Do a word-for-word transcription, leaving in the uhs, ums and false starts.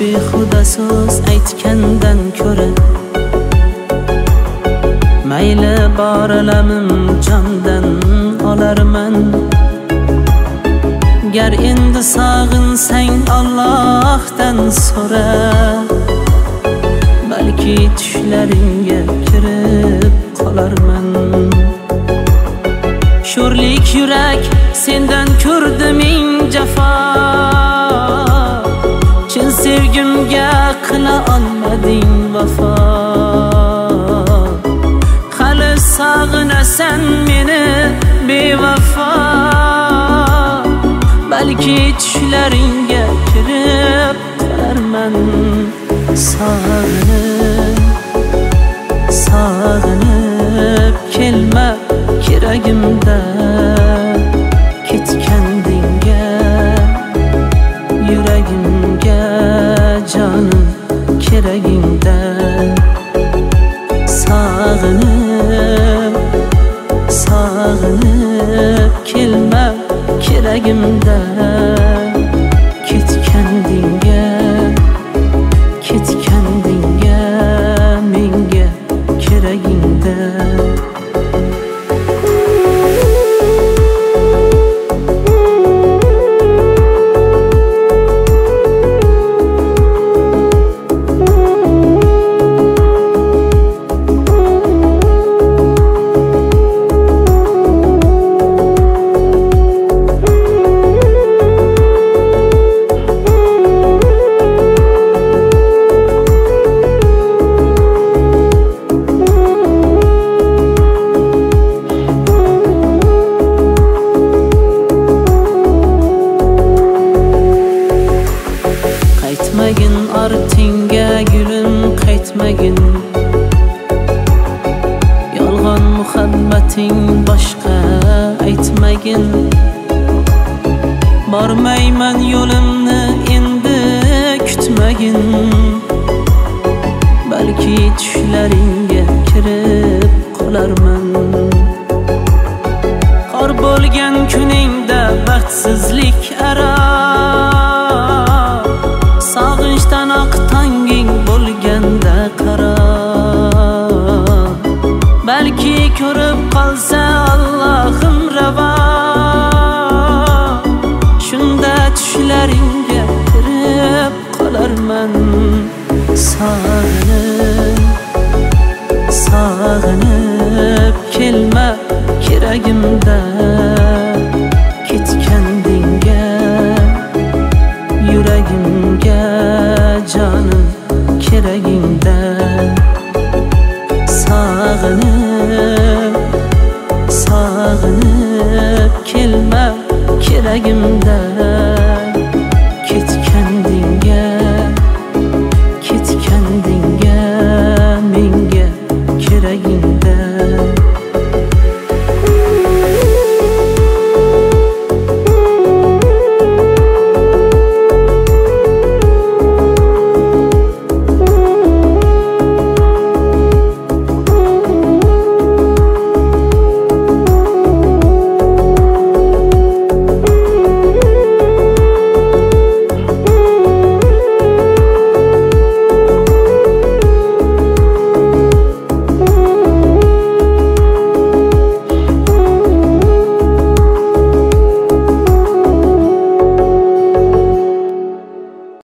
behuda so'z aytgandan ko'ra mayli bor alamim jondan olarman. Gar endi sog'insang Allohdan so'ra, balki tushlaringga kirib qolarman. Sho'rlik yurak sendan ko'rdi ming jafo, chin sevgimga qila olmading vafo. Hali sog'inasan meni bevafo, balki tushlaringga kirib qolarman. Sog'inib, sog'inib kelma keragimda, ketgandingga yuragimga jonim keragingda. Sog'inib, sog'inib kelma keragimda, ketgandingga ketgandingga menga keragingda. Qaytmagin ortingga gulim, qaytmagin. Yolg'on muhabbating boshqa aytmagin. Bormayman yo'limni endi kutmagin, balki tushlaringga kirib qolarman. Qor bo'lgan kuningda baxtsizlik aro, sog'inchdan oqtonging bo'lganda qaro. Balki ko'rib qolsa Allohim ravo, shunda tushlaringga kirib qolarman. Sog'inib, sog'inib kelma keragimda, ketgandingga yuragimga jonim keragingda. Sog'inib, sog'inib kelma keragimda, ketgandingga ketgandingga menga keragingda.